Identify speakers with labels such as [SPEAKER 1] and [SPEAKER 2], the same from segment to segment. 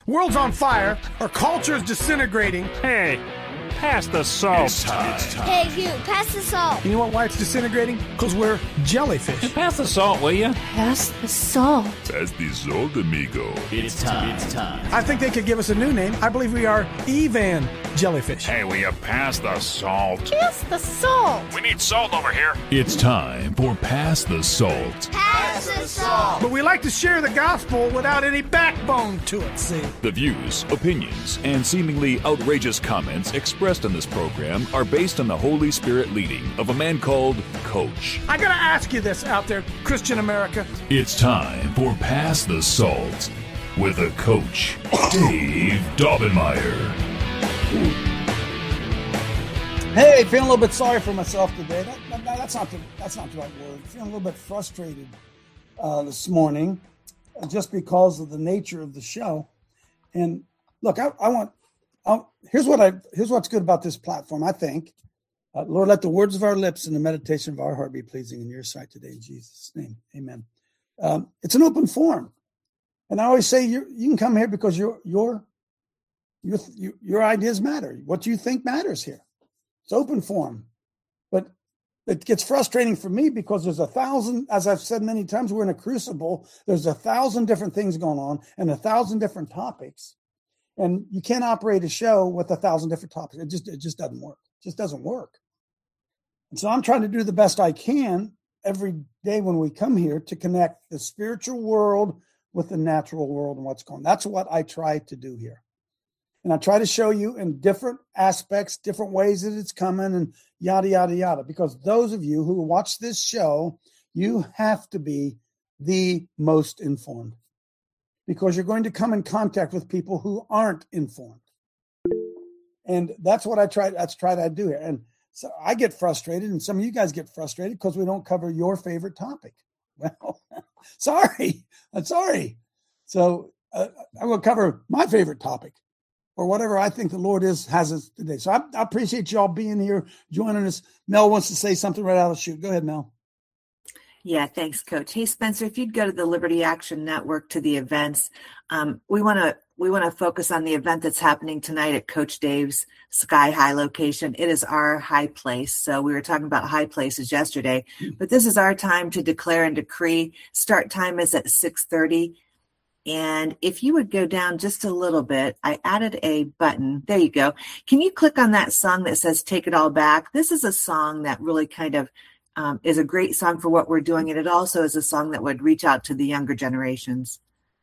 [SPEAKER 1] World's on fire. Our culture's disintegrating.
[SPEAKER 2] Hey, pass the salt.
[SPEAKER 3] It's time.
[SPEAKER 4] Hey, you, pass the salt.
[SPEAKER 1] You know why it's disintegrating? Because we're jellyfish.
[SPEAKER 2] Hey, pass the salt, will you?
[SPEAKER 4] Pass the salt.
[SPEAKER 3] Pass the salt, amigo.
[SPEAKER 5] It's time. It's time.
[SPEAKER 1] I think they could give us a new name. I believe we are Evan jellyfish.
[SPEAKER 2] Hey, will you pass the salt?
[SPEAKER 4] Pass the salt.
[SPEAKER 2] We need salt over here.
[SPEAKER 3] It's time for Pass the Salt.
[SPEAKER 4] Pass the salt.
[SPEAKER 1] But we like to share the gospel without any backbone to it, see?
[SPEAKER 3] The views, opinions, and seemingly outrageous comments expressed in this program are based on the Holy Spirit leading of a man called Coach.
[SPEAKER 1] I gotta ask you this out there, Christian America.
[SPEAKER 3] It's time for Pass the Salt with a Coach, Dave Daubenmire.
[SPEAKER 6] Hey, feeling a little bit sorry for myself today. That's not the right word. Feeling a little bit frustrated this morning, just because of the nature of the show. And look, here's what's good about this platform. I think, Lord, let the words of our lips and the meditation of our heart be pleasing in your sight today. In Jesus' name, Amen. It's an open forum, and I always say you can come here because your ideas matter. What you think matters here. It's open forum, but it gets frustrating for me because there's 1,000, as I've said many times, we're in a crucible. There's 1,000 different things going on and 1,000 different topics. And you can't operate a show with 1,000 different topics. It just doesn't work. It just doesn't work. And so I'm trying to do the best I can every day when we come here to connect the spiritual world with the natural world and what's going on. That's what I try to do here. And I try to show you in different aspects, different ways that it's coming and yada, yada, yada. Because those of you who watch this show, you have to be the most informed. Because you're going to come in contact with people who aren't informed. And that's what I try to do here. And so I get frustrated, and some of you guys get frustrated because we don't cover your favorite topic. Well, sorry. I'm sorry. So I will cover my favorite topic, or whatever I think the Lord has us today. So I appreciate y'all being here, joining us. Mel wants to say something right out of the chute. Go ahead, Mel.
[SPEAKER 7] Yeah, thanks, Coach. Hey, Spencer, if you'd go to the Liberty Action Network to the events, we want to focus on the event that's happening tonight at Coach Dave's Sky High location. It is our high place. So we were talking about high places yesterday, but this is our time to declare and decree. Start time is at 6:30. And if you would go down just a little bit, I added a button. There you go. Can you click on that song that says Take It All Back? This is a song that really kind of is a great song for what we're doing. And it also is a song that would reach out to the younger generations.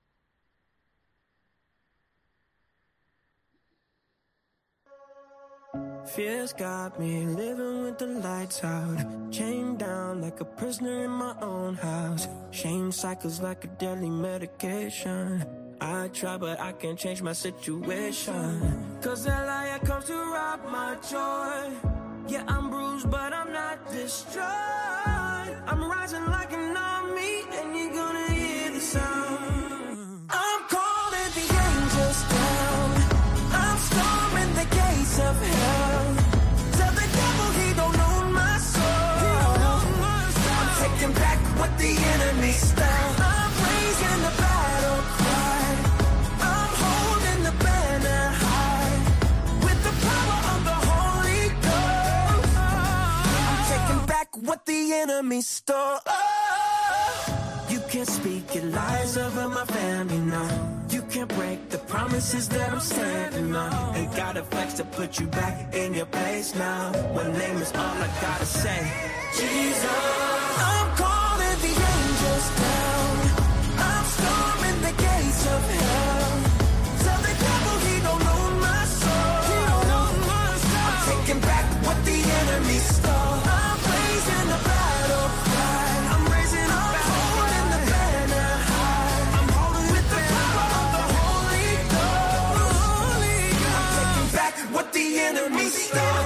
[SPEAKER 8] Fears got me living with the lights out, chained down like a prisoner in my own house. Shame cycles like a deadly medication. I try but I can't change my situation, 'cause that liar comes to rob my joy. Yeah, I'm bruised but I'm not destroyed. I'm rising like an army and you're gonna hear the sound. I'm calling the angels down. I'm storming the gates of hell. Tell the devil he don't own my soul. I'm taking back what the enemy stole. I'm raising the battle cry. I'm holding the banner high with the power of the Holy Ghost. I'm taking back what the enemy stole. You can't speak your lies over my family now. You can't break the promises that I'm standing on. Ain't got a flex to put you back in your place now. One name is all I gotta say, Jesus. I'm calling the angels down. I'm storming the gates of hell. Tell the devil he don't own my soul. I'm taking back what the enemy stole. I'm raising the battle cry. I'm raising up, holding the banner high. I'm holding with the power of the Holy Ghost. I'm taking back what the enemy stole.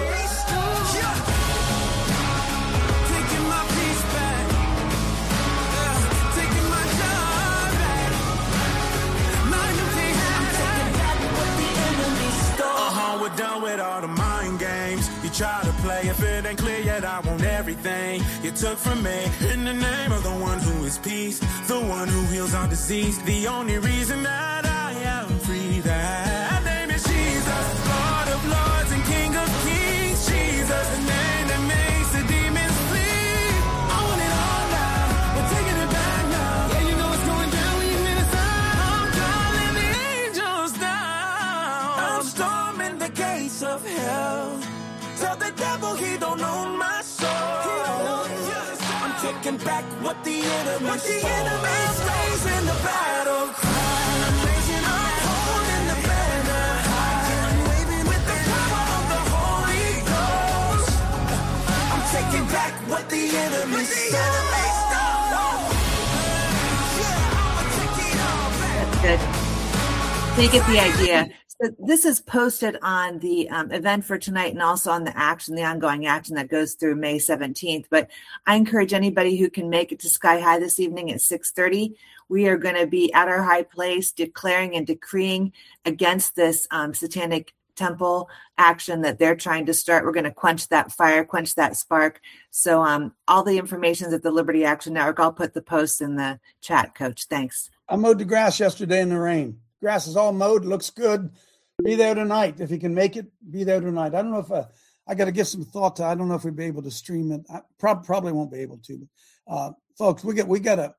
[SPEAKER 8] Taking my peace back. Taking my joy back. My unity I'm taking back what the enemy stole. We're done with all the mind games. You try to play if it ain't clear yet. I want everything you took from me. In the name of the one who is peace, the one who heals all disease. The only reason that I am free, that taking back what the enemy stole. I'm raising the battle cry. I'm raising up, holding the banner high. I'm waving with the power of the Holy Ghost. I'm taking back what the enemy stole.
[SPEAKER 7] That's good. So you get the idea. So this is posted on the event for tonight and also on the ongoing action that goes through May 17th. But I encourage anybody who can make it to Sky High this evening at 6:30. We are going to be at our high place declaring and decreeing against this satanic temple action that they're trying to start. We're going to quench that fire, quench that spark. So all the information is at the Liberty Action Network. I'll put the post in the chat, Coach. Thanks.
[SPEAKER 6] I mowed the grass yesterday in the rain. Grass is all mowed. Looks good. Be there tonight. If you can make it, be there tonight. I don't know if I got to give some thought to, I don't know if we'll be able to stream it. I probably won't be able to. Folks, we have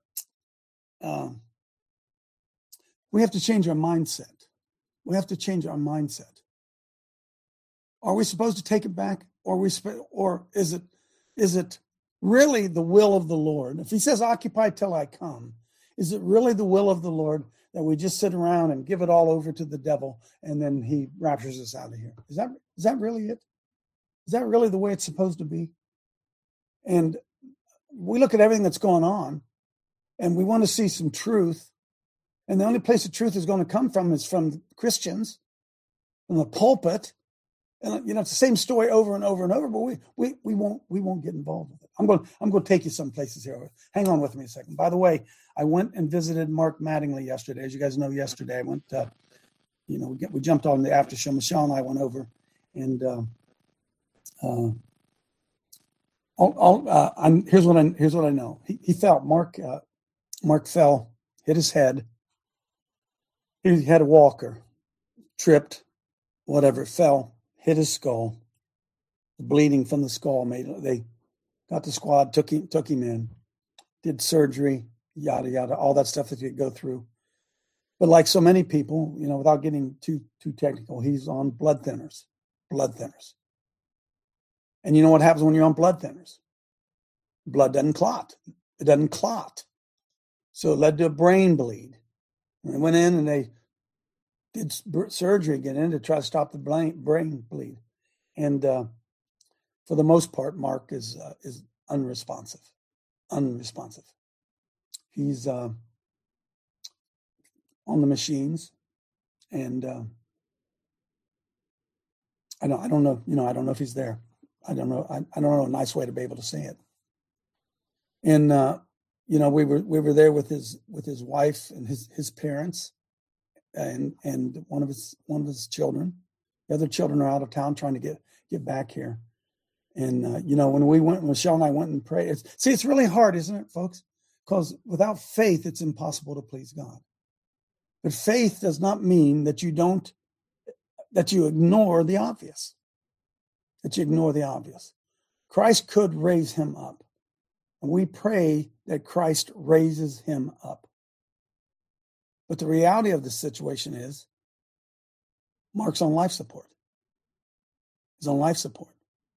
[SPEAKER 6] to change our mindset. We have to change our mindset. Are we supposed to take it back? Or is it really the will of the Lord? If he says, occupy till I come, is it really the will of the Lord that we just sit around and give it all over to the devil and then he raptures us out of here? Is that really it? Is that really the way it's supposed to be? And we look at everything that's going on and we want to see some truth. And the only place the truth is going to come from is from Christians, from the pulpit. And it's the same story over and over and over, but we won't get involved with it. I'm going to take you some places here. Hang on with me a second. By the way, I went and visited Mark Mattingly yesterday. As you guys know, yesterday I went. We jumped on the after show. Michelle and I went over, and here's what I know. He fell. Mark fell, hit his head. He had a walker, tripped, whatever, fell. Hit his skull. The bleeding from the skull they got the squad, took him in, did surgery, yada yada, all that stuff that you go through. But like so many people, without getting too technical, he's on blood thinners. And you know what happens when you're on blood thinners? Blood doesn't clot. It doesn't clot. So it led to a brain bleed. And they went in and they did surgery again to try to stop the brain bleed. And for the most part, Mark is unresponsive. He's on the machines. And I don't know if he's there. I don't know. I don't know a nice way to be able to say it. And, we were there with his wife and his parents. And one of his children. The other children are out of town trying to get back here. And when Michelle and I went and prayed, it's really hard, isn't it, folks? Because without faith, it's impossible to please God. But faith does not mean that you ignore the obvious. Christ could raise him up. And we pray that Christ raises him up. But the reality of the situation is Mark's on life support. He's on life support.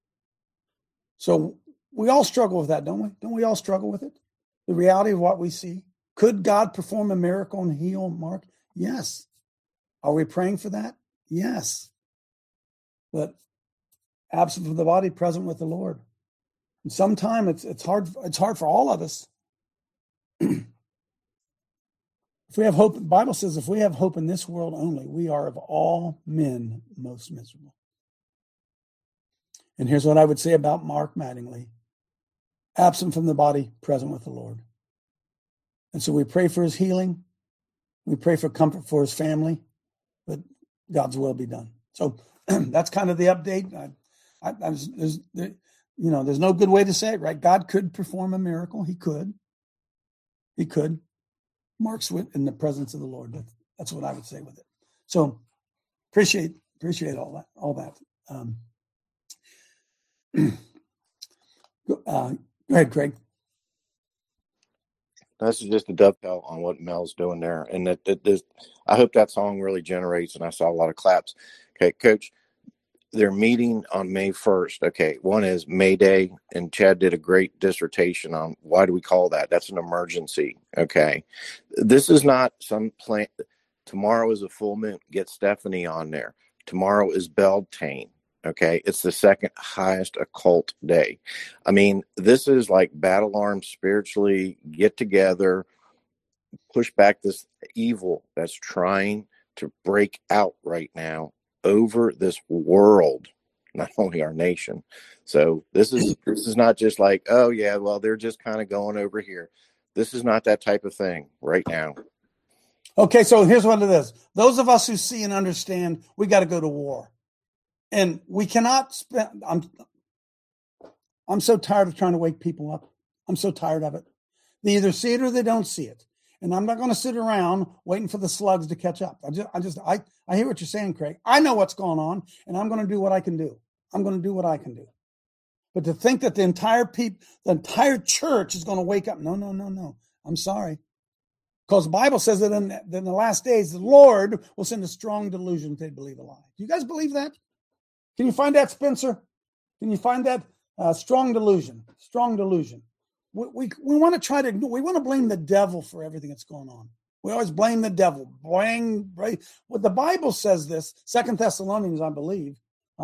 [SPEAKER 6] So we all struggle with that, don't we? Don't we all struggle with it? The reality of what we see. Could God perform a miracle and heal Mark? Yes. Are we praying for that? Yes. But absent from the body, present with the Lord. And sometimes it's hard for all of us. If we have hope, the Bible says, if we have hope in this world only, we are of all men most miserable. And here's what I would say about Mark Mattingly. Absent from the body, present with the Lord. And so we pray for his healing. We pray for comfort for his family, but God's will be done. So that's kind of the update. There's no good way to say it, right? God could perform a miracle. He could. Mark's in the presence of the Lord. That's what I would say with it. So appreciate all that. Go ahead, Craig.
[SPEAKER 5] This is just a dovetail on what Mel's doing there. And I hope that song really generates, and I saw a lot of claps. Okay, Coach, they're meeting on May 1st. Okay, one is May Day, and Chad did a great dissertation on why do we call that? That's an emergency. Okay, this is not some plan. Tomorrow is a full moon. Get Stephanie on there. Tomorrow is Beltane. Okay, it's the second highest occult day. I mean, this is like battle arms spiritually. Get together, push back this evil that's trying to break out right now over this world, not only our nation. So this is not just like, oh yeah, well, they're just kind of going over here. This is not that type of thing right now.
[SPEAKER 6] Okay, so here's what it is. Those of us who see and understand, we got to go to war. And we cannot spend, I'm so tired of trying to wake people up. I'm so tired of it. They either see it or they don't see it. And I'm not going to sit around waiting for the slugs to catch up. I hear what you're saying, Craig. I know what's going on, and I'm going to do what I can do. I'm going to do what I can do. But to think that the entire church is going to wake up, no. I'm sorry. Because the Bible says that in the last days, the Lord will send a strong delusion if they believe a lie. Do you guys believe that? Can you find that, Spencer? Can you find that? Strong delusion. Strong delusion. We want to blame the devil for everything that's going on. We always blame the devil. Blame. Well, the Bible says this, 2 Thessalonians, I believe.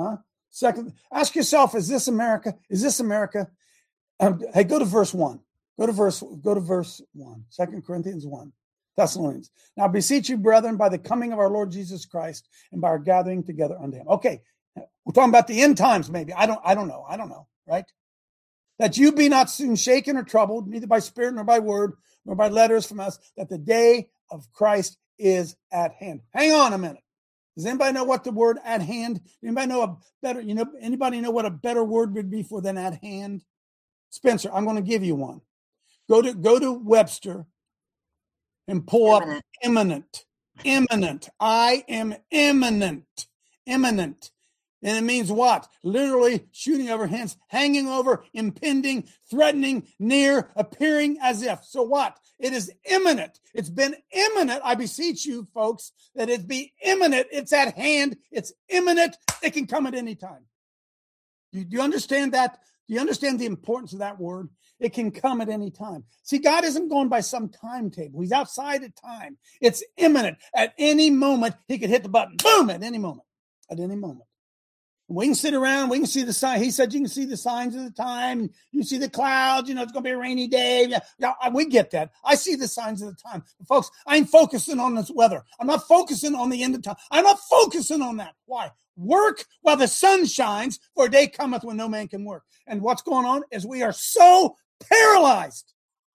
[SPEAKER 6] Ask yourself, is this America? Is this America? Hey, go to verse 1. Go to verse 1. 2 Corinthians 1. Thessalonians. Now beseech you, brethren, by the coming of our Lord Jesus Christ and by our gathering together unto him. Okay, we're talking about the end times, maybe. I don't know, right? That you be not soon shaken or troubled, neither by spirit nor by word, nor by letters from us, that the day of Christ is at hand. Hang on a minute. Does anybody know what the word at hand? Anybody know anybody know what a better word would be for than at hand? Spencer, I'm going to give you one. Go to Webster and pull up imminent. Imminent. I am imminent. Imminent. And it means what? Literally shooting over, hence hanging over, impending, threatening, near, appearing as if. So what? It is imminent. It's been imminent. I beseech you, folks, that it be imminent. It's at hand. It's imminent. It can come at any time. Do you understand that? Do you understand the importance of that word? It can come at any time. See, God isn't going by some timetable. He's outside of time. It's imminent. At any moment, he could hit the button. Boom! At any moment. At any moment. We can sit around. We can see the sign. He said you can see the signs of the time. You see the clouds. It's going to be a rainy day. Yeah, we get that. I see the signs of the time. But folks, I ain't focusing on this weather. I'm not focusing on the end of time. I'm not focusing on that. Why? Work while the sun shines, for a day cometh when no man can work. And what's going on is we are so paralyzed.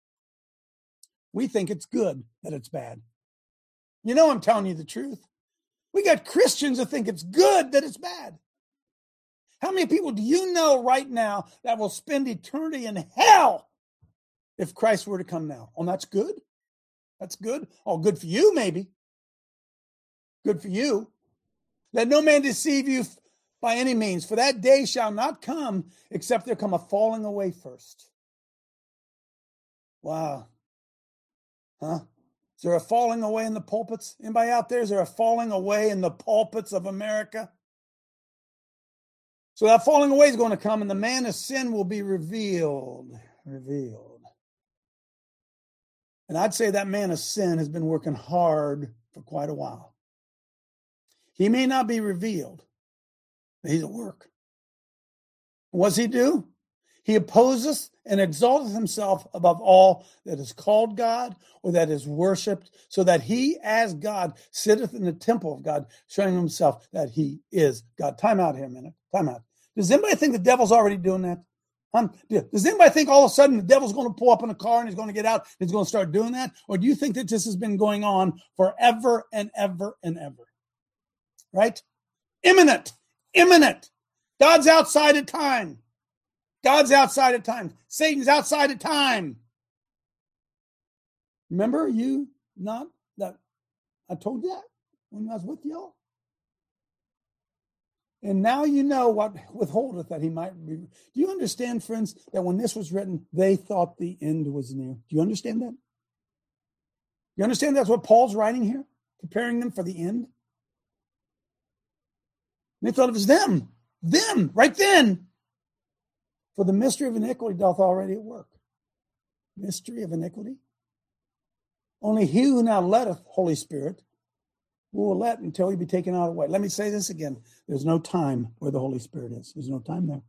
[SPEAKER 6] We think it's good that it's bad. I'm telling you the truth. We got Christians that think it's good that it's bad. How many people do you know right now that will spend eternity in hell if Christ were to come now? Oh, that's good. That's good. Oh, good for you, maybe. Good for you. Let no man deceive you by any means, for that day shall not come except there come a falling away first. Wow. Huh? Is there a falling away in the pulpits? Anybody out there? Is there a falling away in the pulpits of America? So that falling away is going to come, and the man of sin will be revealed. And I'd say that man of sin has been working hard for quite a while. He may not be revealed, but he's at work. What does he do? He opposes and exalteth himself above all that is called God or that is worshipped, so that he as God sitteth in the temple of God, showing himself that he is God. Time out here a minute. Time out. Does anybody think the devil's already doing that? Does anybody think all of a sudden the devil's going to pull up in a car and he's going to get out and he's going to start doing that? Or do you think that this has been going on forever and ever and ever? Right? Imminent. God's outside of time. Satan's outside of time. Remember I told you that when I was with y'all? And now you know what withholdeth that he might be. Do you understand, friends, that when this was written, they thought the end was near? Do you understand that? You understand that's what Paul's writing here? Preparing them for the end? And they thought it was them. them right then. For the mystery of iniquity doth already at work. Mystery of iniquity? Only he who now letteth, Holy Spirit, will let until he be taken out of the way. Let me say this again. There's no time where the Holy Spirit is. There's no time there.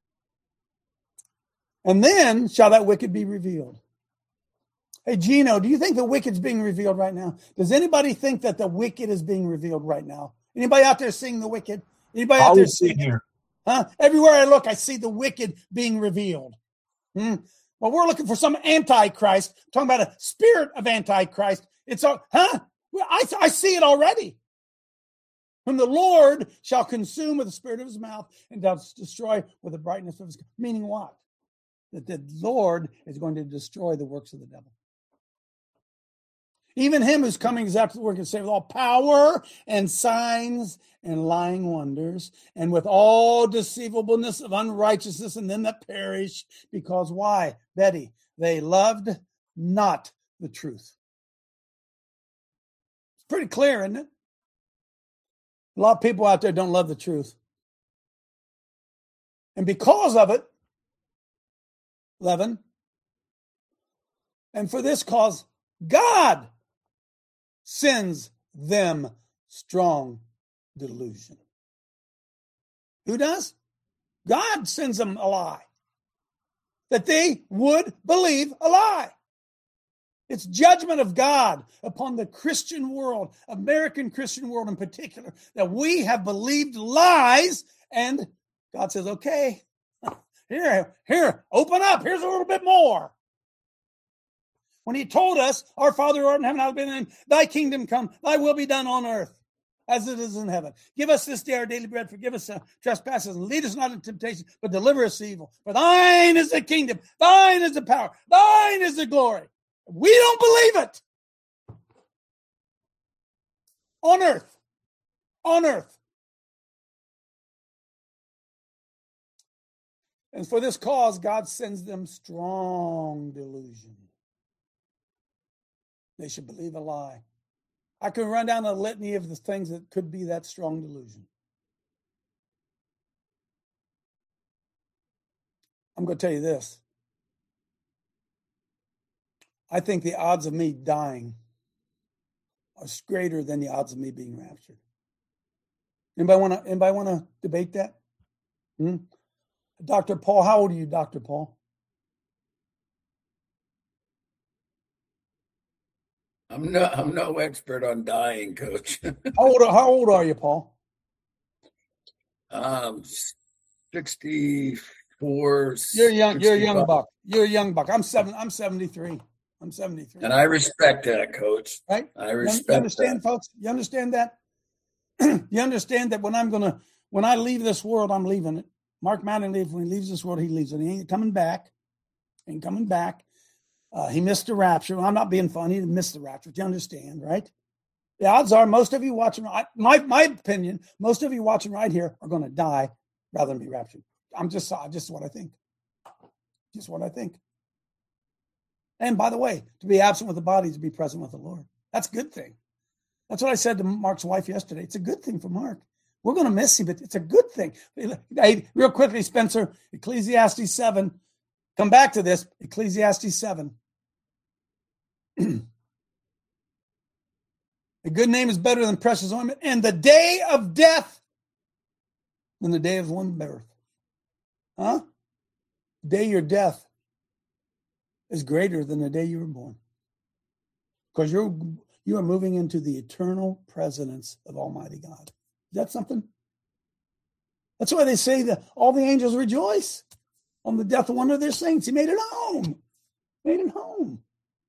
[SPEAKER 6] And then shall that wicked be revealed. Hey, Gino, do you think the wicked's being revealed right now? Does anybody think that the wicked is being revealed right now? Anybody out there seeing the wicked? Anybody out there seeing here? Huh? Everywhere I look, I see the wicked being revealed. Well, we're looking for some antichrist. I'm talking about a spirit of antichrist. It's all, I see it already. Whom the Lord shall consume with the spirit of his mouth and doth destroy with the brightness of his. Meaning what? That the Lord is going to destroy the works of the devil. Even him who's coming is after the work and save with all power and signs and lying wonders, and with all deceivableness of unrighteousness in them that perish. Because why? Betty, they loved not the truth. It's pretty clear, isn't it? A lot of people out there don't love the truth. And because of it, 11, and for this cause, God sends them strong delusion. Who does? God sends them a lie. That they would believe a lie. It's judgment of God upon the Christian world, American Christian world in particular, that we have believed lies, and God says, okay, here, open up. Here's a little bit more. When he told us, our Father who art in heaven, hallowed be thy name, thy kingdom come, thy will be done on earth as it is in heaven. Give us this day our daily bread. Forgive us our trespasses and lead us not into temptation, but deliver us from evil. For thine is the kingdom, thine is the power, thine is the glory. We don't believe it. On earth. On earth. And for this cause, God sends them strong delusion. They should believe a lie. I could run down a litany of the things that could be that strong delusion. I'm going to tell you this. I think the odds of me dying are greater than the odds of me being raptured. Anybody want to debate that? Dr. Paul, how old are you, Dr. Paul?
[SPEAKER 9] I'm no expert on dying, Coach.
[SPEAKER 6] How old are you, Paul?
[SPEAKER 9] 64.
[SPEAKER 6] You're young. You're a young buck. You're a young buck. I'm 73. I'm 73.
[SPEAKER 9] And I respect that, Coach.
[SPEAKER 6] Right?
[SPEAKER 9] I respect
[SPEAKER 6] you understand,
[SPEAKER 9] that.
[SPEAKER 6] Folks? You understand that? You understand that when I leave this world, I'm leaving it. Mark Mattingly, when he leaves this world, he leaves it. He ain't coming back. Ain't coming back. He missed the rapture. I'm not being funny. He missed the rapture. Do you understand, right? The odds are most of you watching, my opinion, most of you watching right here are going to die rather than be raptured. Just what I think. Just what I think. And by the way, to be absent with the body is to be present with the Lord. That's a good thing. That's what I said to Mark's wife yesterday. It's a good thing for Mark. We're going to miss him, but it's a good thing. Hey, real quickly, Spencer, Ecclesiastes 7. Come back to this, Ecclesiastes 7. A good name is better than precious ointment, and the day of death than the day of one birth. Huh? The day of your death is greater than the day you were born. Because you are moving into the eternal presence of Almighty God. Is that something? That's why they say that all the angels rejoice on the death of one of their saints. He made it home. Made it home.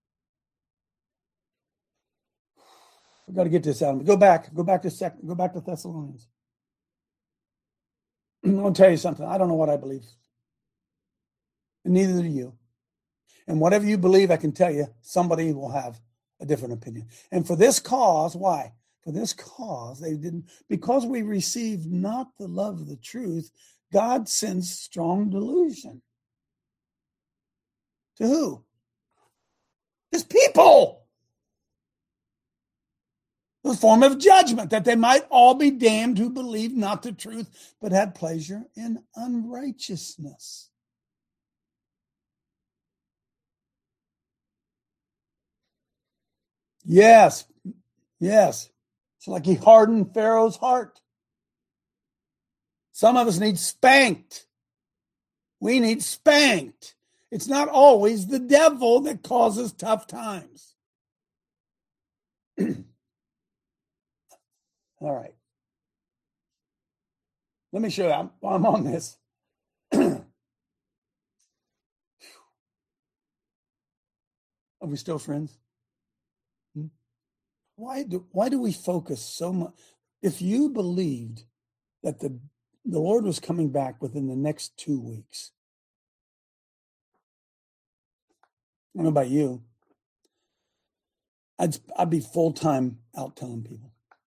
[SPEAKER 6] We've got to get this out. Go back to Thessalonians. I'm going to tell you something. I don't know what I believe. And neither do you. And whatever you believe, I can tell you, somebody will have a different opinion. And for this cause, why? For this cause, because we received not the love of the truth, God sends strong delusion. To who? His people. The form of judgment, that they might all be damned who believed not the truth, but had pleasure in unrighteousness. Yes. It's like he hardened Pharaoh's heart. Some of us need spanked. We need spanked. It's not always the devil that causes tough times. All right. Let me show you while I'm on this. Are we still friends? Why do we focus so much? If you believed that the Lord was coming back within the next 2 weeks, I don't know about you, I'd be full-time out telling people.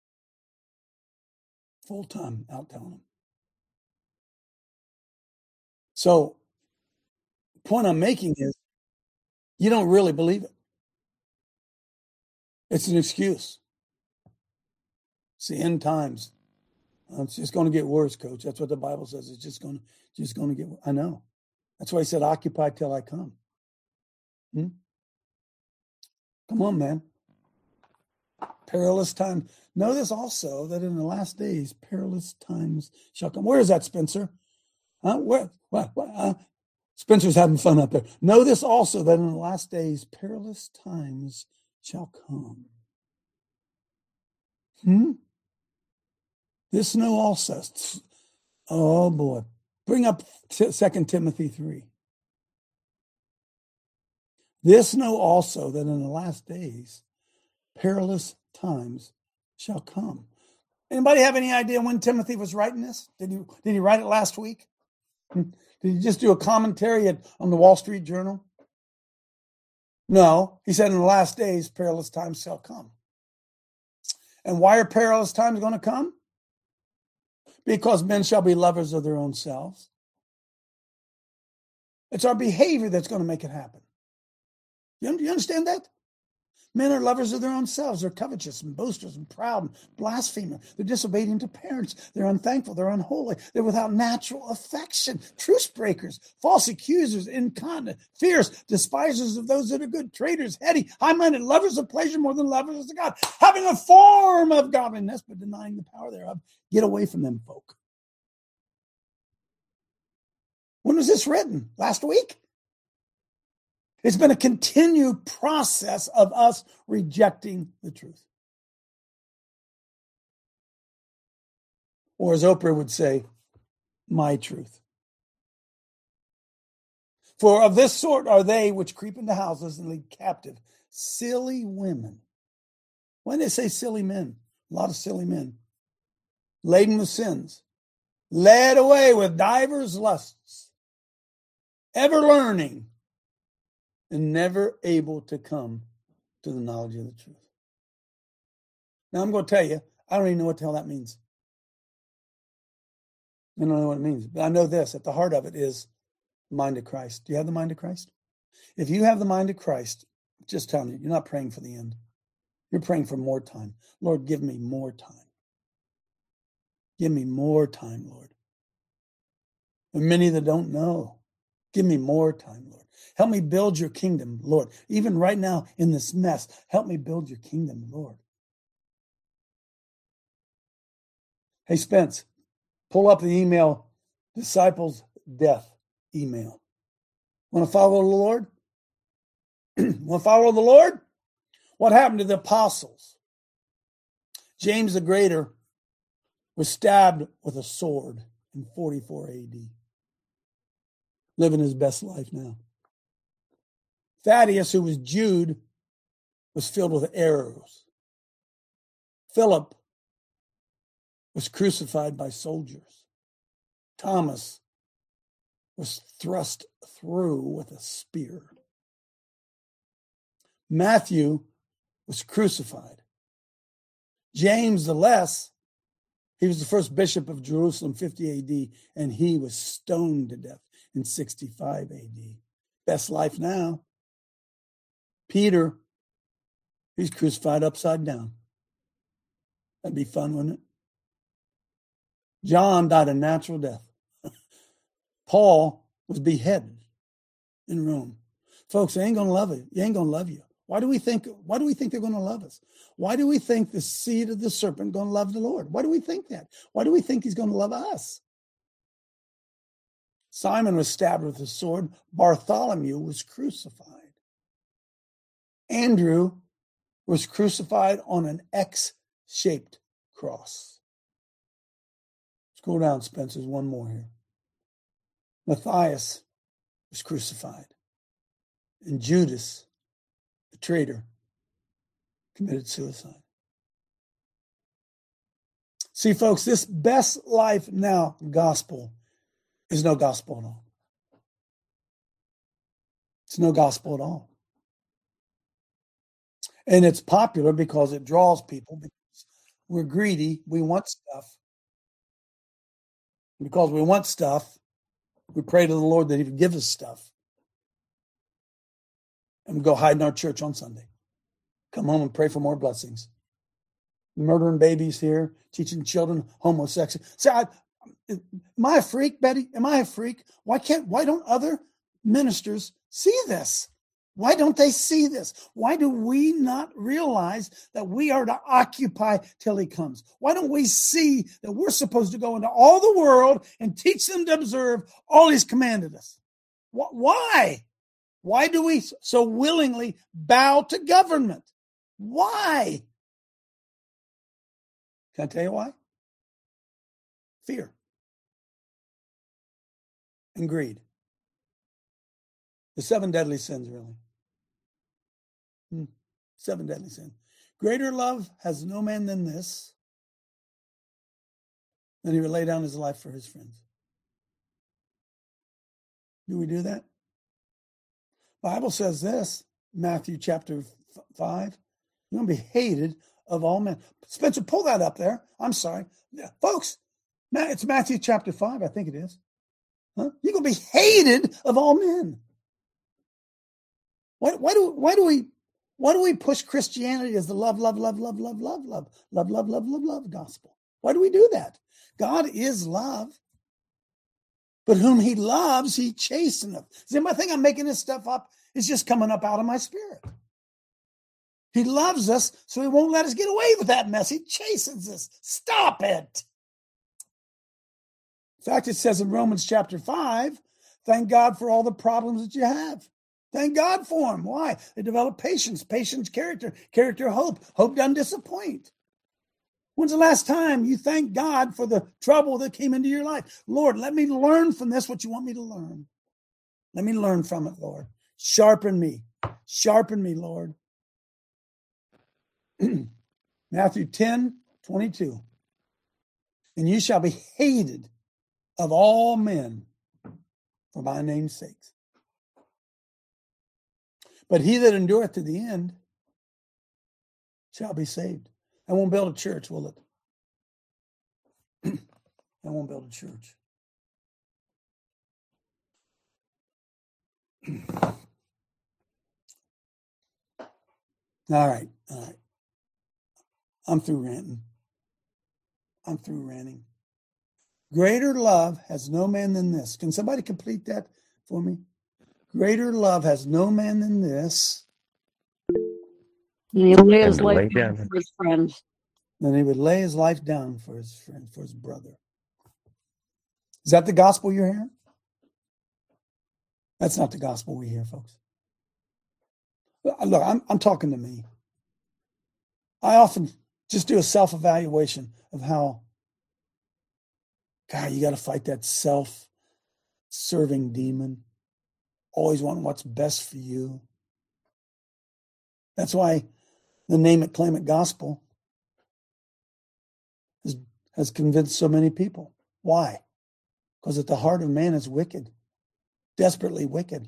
[SPEAKER 6] Full-time out telling them. So the point I'm making is you don't really believe it. It's an excuse. It's the end times. It's just going to get worse, Coach. That's what the Bible says. It's just going to get worse. I know. That's why he said, occupy till I come. Come on, man. Perilous time. Notice also that in the last days, perilous times shall come. Where is that, Spencer? What? Spencer's having fun up there. Notice also that in the last days, perilous times shall come. This know also. Oh, boy. Bring up 2 Timothy 3. This know also that in the last days, perilous times shall come. Anybody have any idea when Timothy was writing this? Did he write it last week? Did he just do a commentary on the Wall Street Journal? No. He said in the last days, perilous times shall come. And why are perilous times going to come? Because men shall be lovers of their own selves. It's our behavior that's going to make it happen. You understand that? Men are lovers of their own selves. They're covetous and boasters and proud and blasphemer. They're disobedient to parents. They're unthankful. They're unholy. They're without natural affection. Truce breakers, false accusers, incontinent, fierce, despisers of those that are good, traitors, heady, high-minded, lovers of pleasure more than lovers of God, having a form of godliness but denying the power thereof. Get away from them folk. When was this written? Last week? It's been a continued process of us rejecting the truth. Or as Oprah would say, my truth. For of this sort are they which creep into houses and lead captive silly women. Why did they say silly men? A lot of silly men. Laden with sins. Led away with divers lusts. Ever learning. And never able to come to the knowledge of the truth. Now, I'm going to tell you, I don't even know what the hell that means. I don't know what it means. But I know this, at the heart of it is the mind of Christ. Do you have the mind of Christ? If you have the mind of Christ, just telling you, you're not praying for the end. You're praying for more time. Lord, give me more time. Give me more time, Lord. There are many that don't know. Give me more time, Lord. Help me build your kingdom, Lord. Even right now in this mess, help me build your kingdom, Lord. Hey, Spence, pull up the email, Disciples Death email. Want to follow the Lord? Want to follow the Lord? What happened to the apostles? James the Greater was stabbed with a sword in 44 AD. Living his best life now. Thaddeus, who was Jude, was filled with arrows. Philip was crucified by soldiers. Thomas was thrust through with a spear. Matthew was crucified. James the Less, he was the first bishop of Jerusalem, 50 AD, and he was stoned to death in 65 AD. Best life now. Peter, he's crucified upside down. That'd be fun, wouldn't it? John died a natural death. Paul was beheaded in Rome. Folks, they ain't going to love you. They ain't going to love you. Why do we think they're going to love us? Why do we think the seed of the serpent going to love the Lord? Why do we think that? Why do we think he's going to love us? Simon was stabbed with a sword. Bartholomew was crucified. Andrew was crucified on an X-shaped cross. Scroll down, Spencer. There's one more here. Matthias was crucified. And Judas, the traitor, committed suicide. See, folks, this best life now gospel is no gospel at all. It's no gospel at all. And it's popular because it draws people. Because we're greedy. We want stuff. And because we want stuff, we pray to the Lord that he would give us stuff. And we go hide in our church on Sunday. Come home and pray for more blessings. Murdering babies here, teaching children homosexual. See, am I a freak, Betty? Am I a freak? Why don't other ministers see this? Why don't they see this? Why do we not realize that we are to occupy till he comes? Why don't we see that we're supposed to go into all the world and teach them to observe all he's commanded us? Why? Why do we so willingly bow to government? Why? Can I tell you why? Fear and greed. The 7 deadly sins, really. 7 deadly sins. Greater love has no man than this, that he would lay down his life for his friends. Do we do that? Bible says this, Matthew chapter 5, you're going to be hated of all men. Spencer, pull that up there. I'm sorry. Folks, it's Matthew chapter 5, I think it is. Huh? You're going to be hated of all men. Why do we push Christianity as the love gospel? Why do we do that? God is love. But whom he loves, he chasteneth. See, my thing, I'm making this stuff up. It's just coming up out of my spirit. He loves us, so he won't let us get away with that mess. He chastens us. Stop it. In fact, it says in Romans chapter 5, thank God for all the problems that you have. Thank God for them. Why? They develop patience, character, hope. Hope doesn't disappoint. When's the last time you thanked God for the trouble that came into your life? Lord, let me learn from this what you want me to learn. Let me learn from it, Lord. Sharpen me, Lord. Matthew 10:22. And you shall be hated of all men for my name's sake. But he that endureth to the end shall be saved. I won't build a church, will it? I won't build a church. All right. I'm through ranting. Greater love has no man than this. Can somebody complete that for me? Greater love has no man than this.
[SPEAKER 10] And he lay his life down for his friends.
[SPEAKER 6] Then he would lay his life down for his friend, for his brother. Is that the gospel you're hearing? That's not the gospel we hear, folks. Look, I'm talking to me. I often just do a self-evaluation of how, God, you got to fight that self-serving demon. Always wanting what's best for you. That's why the name it, claim it gospel has convinced so many people. Why? Because at the heart of man is wicked, desperately wicked.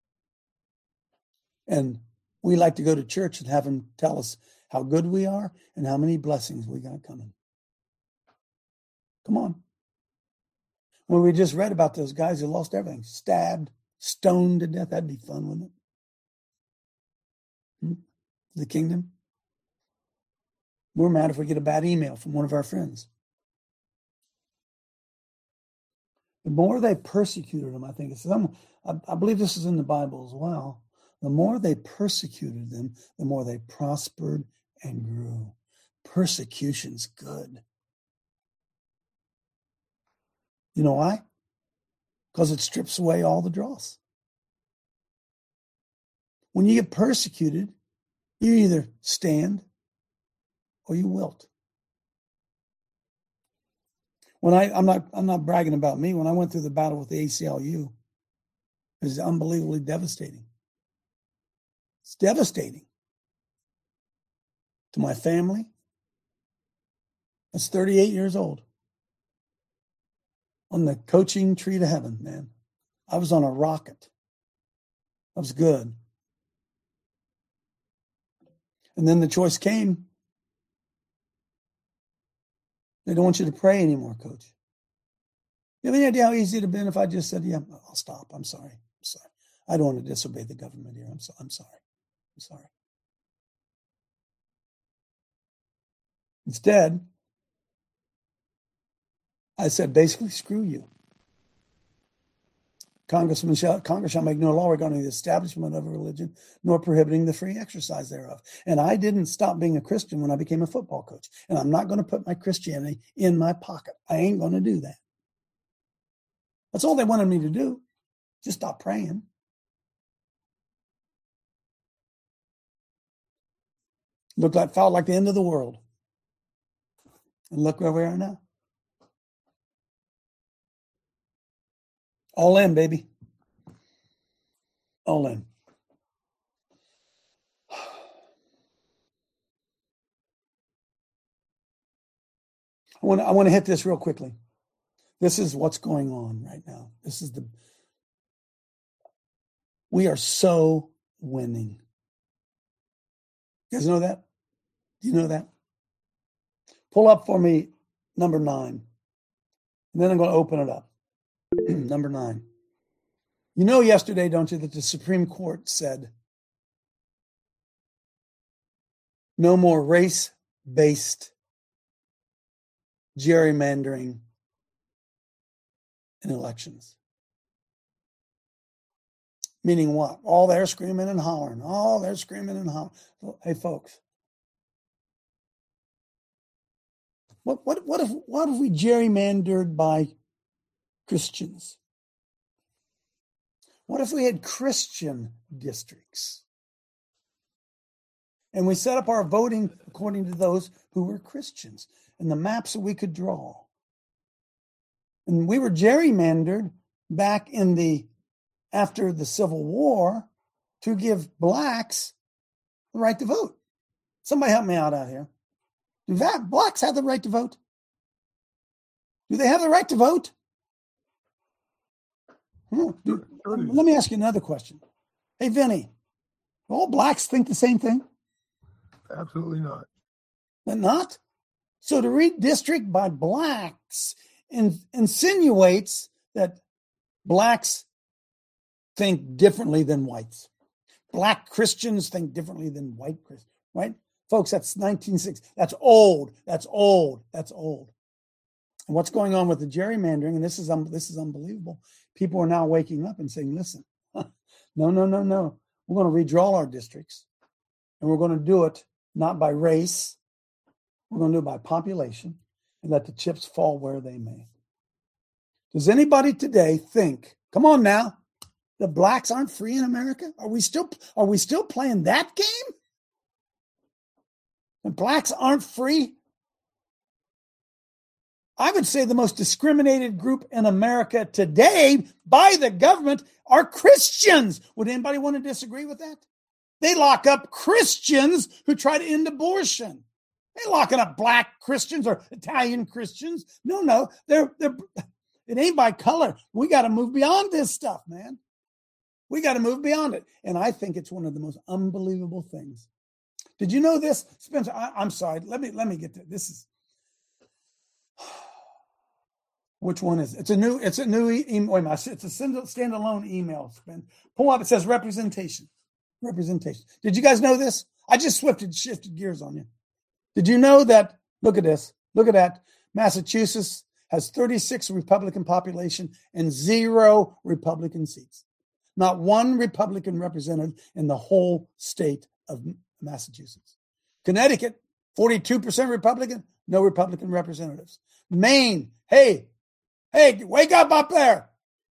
[SPEAKER 6] And we like to go to church and have them tell us how good we are and how many blessings we got coming. Come on. When we just read about those guys who lost everything, stabbed, stoned to death, that'd be fun, wouldn't it? The kingdom. We're mad if we get a bad email from one of our friends. The more they persecuted them, I think I believe this is in the Bible as well. The more they persecuted them, the more they prospered and grew. Persecution's good. You know why? Because it strips away all the dross. When you get persecuted, you either stand or you wilt. When I'm not bragging about me. When I went through the battle with the ACLU, it was unbelievably devastating. It's devastating to my family. That's 38 years old. On the coaching tree to heaven, man. I was on a rocket. I was good. And then the choice came. They don't want you to pray anymore, coach. You have any idea how easy it would have been if I just said, yeah, I'll stop. I'm sorry. I don't want to disobey the government here. I'm sorry. Instead, I said, basically, screw you. Congress shall make no law regarding the establishment of a religion, nor prohibiting the free exercise thereof. And I didn't stop being a Christian when I became a football coach. And I'm not going to put my Christianity in my pocket. I ain't going to do that. That's all they wanted me to do. Just stop praying. Felt like the end of the world. And look where we are now. All in, baby. All in. I want to hit this real quickly. This is what's going on right now. We are so winning. You guys know that? Do you know that? Pull up for me number 9. And then I'm going to open it up. Number 9. You know yesterday, don't you, that the Supreme Court said no more race-based gerrymandering in elections. Meaning what? All they're screaming and hollering. Hey, folks. What if we gerrymandered by Christians? What if we had Christian districts? And we set up our voting according to those who were Christians and the maps that we could draw. And we were gerrymandered back after the Civil War to give blacks the right to vote. Somebody help me out here. Do blacks have the right to vote? Do they have the right to vote? Let me ask you another question. Hey, Vinny, do all blacks think the same thing?
[SPEAKER 11] Absolutely not.
[SPEAKER 6] But not? So to redistrict by blacks insinuates that blacks think differently than whites. Black Christians think differently than white Christians, right? Folks, that's 1960. That's old. And what's going on with the gerrymandering, and this is unbelievable. People are now waking up and saying, listen, no. We're going to redraw our districts, and we're going to do it not by race. We're going to do it by population and let the chips fall where they may. Does anybody today think, come on now, the blacks aren't free in America? Are we still playing that game? The blacks aren't free? I would say the most discriminated group in America today by the government are Christians. Would anybody want to disagree with that? They lock up Christians who try to end abortion. They're locking up black Christians or Italian Christians. No, it ain't by color. We got to move beyond this stuff, man. We got to move beyond it. And I think it's one of the most unbelievable things. Did you know this? Spencer, I'm sorry. Let me get to this. Is which one is it? It's a new email. Wait a minute. It's a standalone email. Pull up. It says representation. Did you guys know this? I just shifted gears on you. Did you know that? Look at this. Look at that. Massachusetts has 36 Republican population and 0 Republican seats. Not one Republican represented in the whole state of Massachusetts. Connecticut, 42% Republican, no Republican representatives. Maine, hey, wake up there.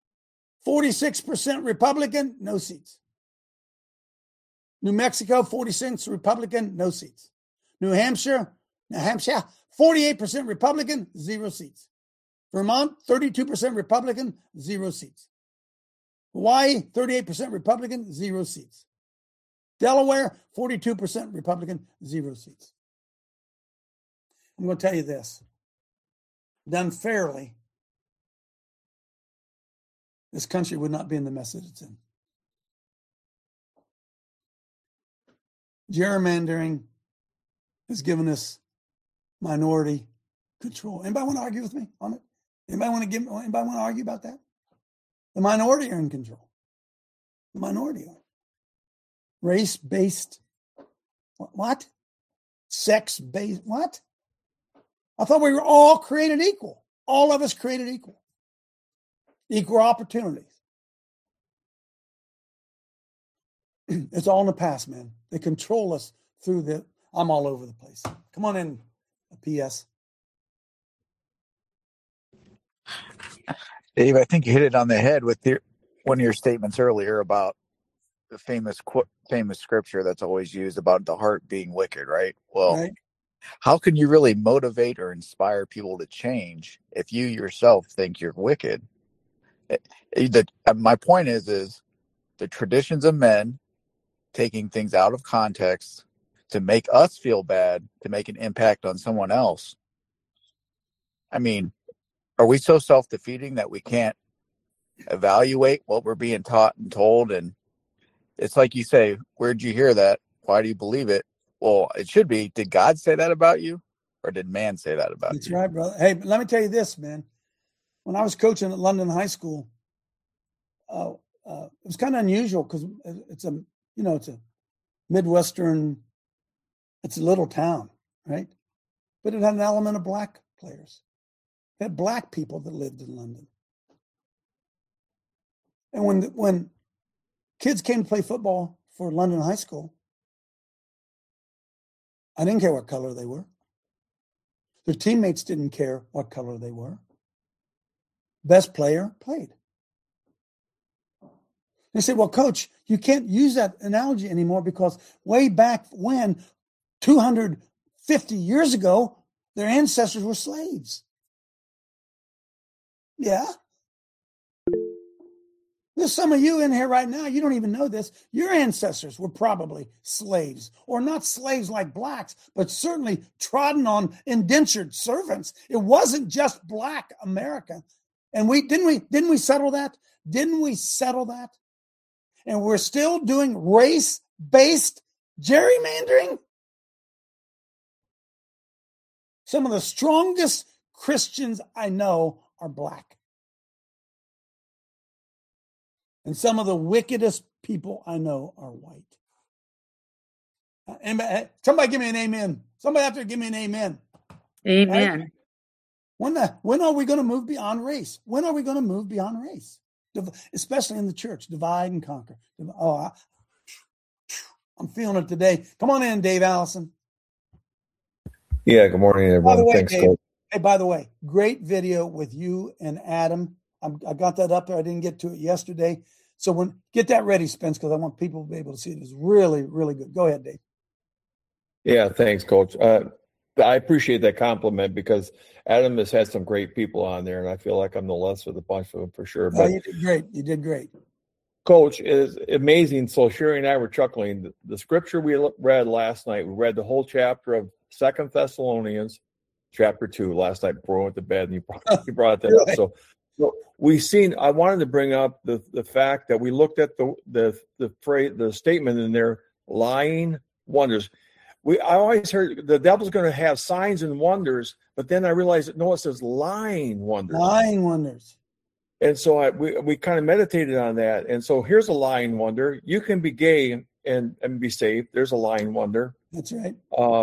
[SPEAKER 6] 46% Republican, no seats. New Mexico, 46% Republican, no seats. New Hampshire, 48% Republican, 0 seats. Vermont, 32% Republican, 0 seats. Hawaii, 38% Republican, 0 seats. Delaware, 42% Republican, 0 seats. I'm going to tell you this. Done fairly, this country would not be in the mess that it's in. Gerrymandering has given us minority control. Anybody want to argue with me on it? Anybody want to argue about that? The minority are in control. The minority are. Race-based, what? Sex-based, what? I thought we were all created equal. All of us created equal. Equal opportunities. It's all in the past, man. They control us through I'm all over the place. Come on in, PS.
[SPEAKER 12] Dave, I think you hit it on the head with one of your statements earlier about the famous scripture that's always used about the heart being wicked, right? Well, right. How can you really motivate or inspire people to change if you yourself think you're wicked? My point is the traditions of men taking things out of context to make us feel bad, to make an impact on someone else. I mean, are we so self-defeating that we can't evaluate what we're being taught and told? And it's like you say, where'd you hear that? Why do you believe it? Well, it should be, did God say that about you? Or did man say that about you?
[SPEAKER 6] That's right, brother. Hey, let me tell you this, man. When I was coaching at London High School, it was kind of unusual because it's a Midwestern, it's a little town, right? But it had an element of black players. It had black people that lived in London. And when kids came to play football for London High School, I didn't care what color they were. Their teammates didn't care what color they were. Best player played. They said, well, coach, you can't use that analogy anymore because way back when, 250 years ago, their ancestors were slaves. Yeah. There's some of you in here right now, you don't even know this. Your ancestors were probably slaves, or not slaves like blacks, but certainly trodden on indentured servants. It wasn't just black America. And didn't we settle that? Didn't we settle that? And we're still doing race-based gerrymandering? Some of the strongest Christians I know are black. And some of the wickedest people I know are white. Somebody give me an amen. Somebody out there give me an amen.
[SPEAKER 10] Amen.
[SPEAKER 6] Right? When are we going to move beyond race? When are we going to move beyond race? Especially in the church, divide and conquer. I'm feeling it today. Come on in, Dave Allison.
[SPEAKER 13] Yeah, good morning, everyone. Thanks,
[SPEAKER 6] Dave. Hey, by the way, great video with you and Adam. I got that up there. I didn't get to it yesterday. So get that ready, Spence, because I want people to be able to see it. It's really, really good. Go ahead, Dave.
[SPEAKER 13] Yeah, thanks, Coach. I appreciate that compliment because Adam has had some great people on there, and I feel like I'm the less of the bunch of them for sure. But
[SPEAKER 6] you did great. You did great.
[SPEAKER 13] Coach, is amazing. So Sherry and I were chuckling. The scripture we read last night, we read the whole chapter of 2 Thessalonians, chapter 2, last night before I went to bed, and you brought that up. So I wanted to bring up the fact that we looked at the phrase, the statement in there, lying wonders. I always heard the devil's going to have signs and wonders, but then I realized that it says lying wonders.
[SPEAKER 6] Lying wonders.
[SPEAKER 13] And so we kind of meditated on that. And so here's a lying wonder. You can be gay and be saved. There's a lying wonder.
[SPEAKER 6] That's right.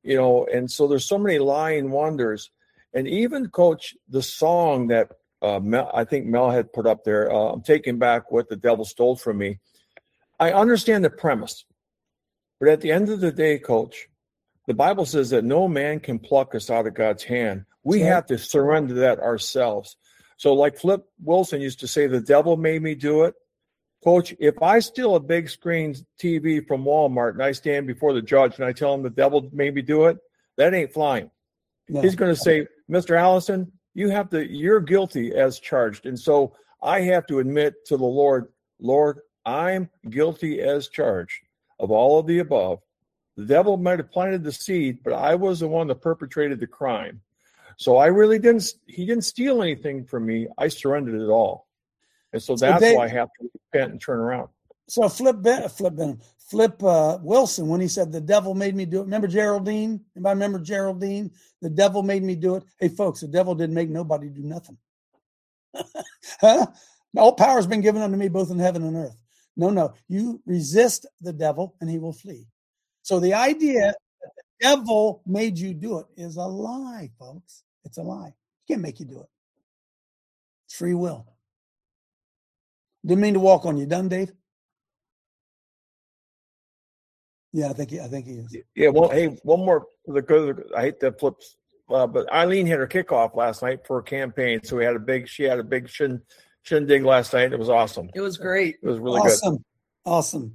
[SPEAKER 13] And so there's so many lying wonders. And even, Coach, the song that I think Mel had put up there, I'm taking back what the devil stole from me. I understand the premise. But at the end of the day, Coach, the Bible says that no man can pluck us out of God's hand. We have to surrender that ourselves. So like Flip Wilson used to say, the devil made me do it. Coach, if I steal a big screen TV from Walmart and I stand before the judge and I tell him the devil made me do it, that ain't flying. No. He's going to say, Mr. Allison, you're guilty as charged. And so I have to admit to the Lord, I'm guilty as charged of all of the above. The devil might have planted the seed, but I was the one that perpetrated the crime. So he didn't steal anything from me. I surrendered it all. And so that's why I have to repent and turn around.
[SPEAKER 6] So Flip Wilson, when he said the devil made me do it. Remember Geraldine? Anybody remember Geraldine? The devil made me do it. Hey, folks, the devil didn't make nobody do nothing. Huh? All power has been given unto me both in heaven and earth. No. You resist the devil and he will flee. So the idea that the devil made you do it is a lie, folks. It's a lie. He can't make you do it. It's free will. Didn't mean to walk on you. Done, Dave? Yeah, I think he is.
[SPEAKER 13] Yeah, well, hey, one more. I hate that flips, but Eileen had her kickoff last night for a campaign, so she had a big shindig last night. It was awesome.
[SPEAKER 14] It was great.
[SPEAKER 13] It was really good.
[SPEAKER 6] Awesome.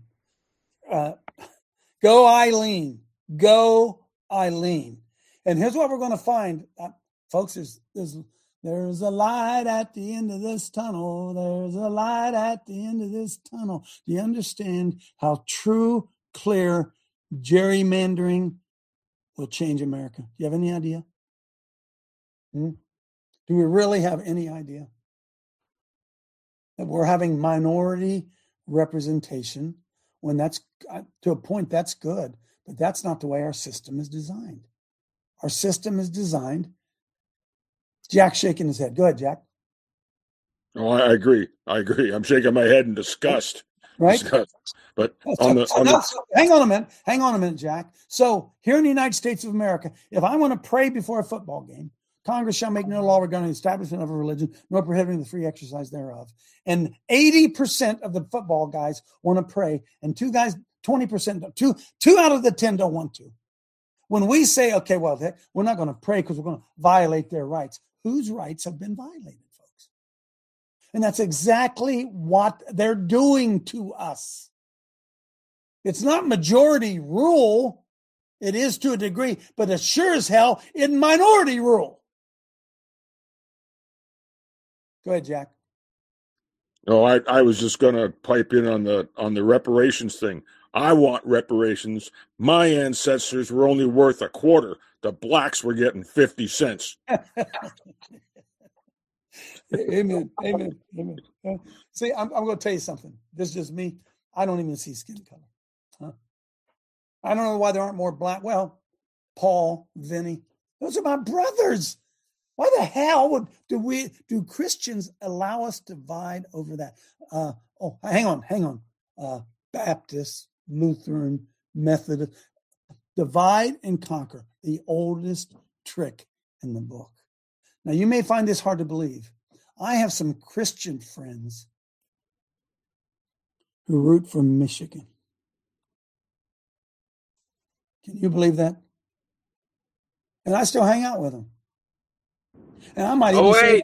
[SPEAKER 6] Go Eileen. Go Eileen. And here's what we're going to find, folks. There's a light at the end of this tunnel. There's a light at the end of this tunnel. Do you understand how true, clear gerrymandering will change America? Do you have any idea? Do we really have any idea that we're having minority representation? When that's to a point, that's good, but that's not the way our system is designed. Our system is designed. Jack's shaking his head. Go ahead, Jack.
[SPEAKER 11] Oh, I agree. I'm shaking my head in disgust.
[SPEAKER 6] Right?
[SPEAKER 11] But
[SPEAKER 6] hang on a minute, Jack. So here in the United States of America, if I want to pray before a football game, Congress shall make no law regarding the establishment of a religion, nor prohibiting the free exercise thereof. And 80% of the football guys want to pray, and 20% don't. Two out of the 10 don't want to. When we say, okay, well, we're not going to pray because we're going to violate their rights, whose rights have been violated, folks? And that's exactly what they're doing to us. It's not majority rule. It is to a degree, but it's sure as hell in minority rule. Go ahead, Jack.
[SPEAKER 11] No, I was just going to pipe in on the reparations thing. I want reparations. My ancestors were only worth a quarter. The blacks were getting 50 cents.
[SPEAKER 6] Amen. See, I'm going to tell you something. This is just me. I don't even see skin color. Huh? I don't know why there aren't more black. Well, Paul, Vinny, those are my brothers. Why the hell do Christians allow us to divide over that? Hang on. Baptist, Lutheran, Methodist, divide and conquer, the oldest trick in the book. Now, you may find this hard to believe. I have some Christian friends who root for Michigan. Can you believe that? And I still hang out with them. And I might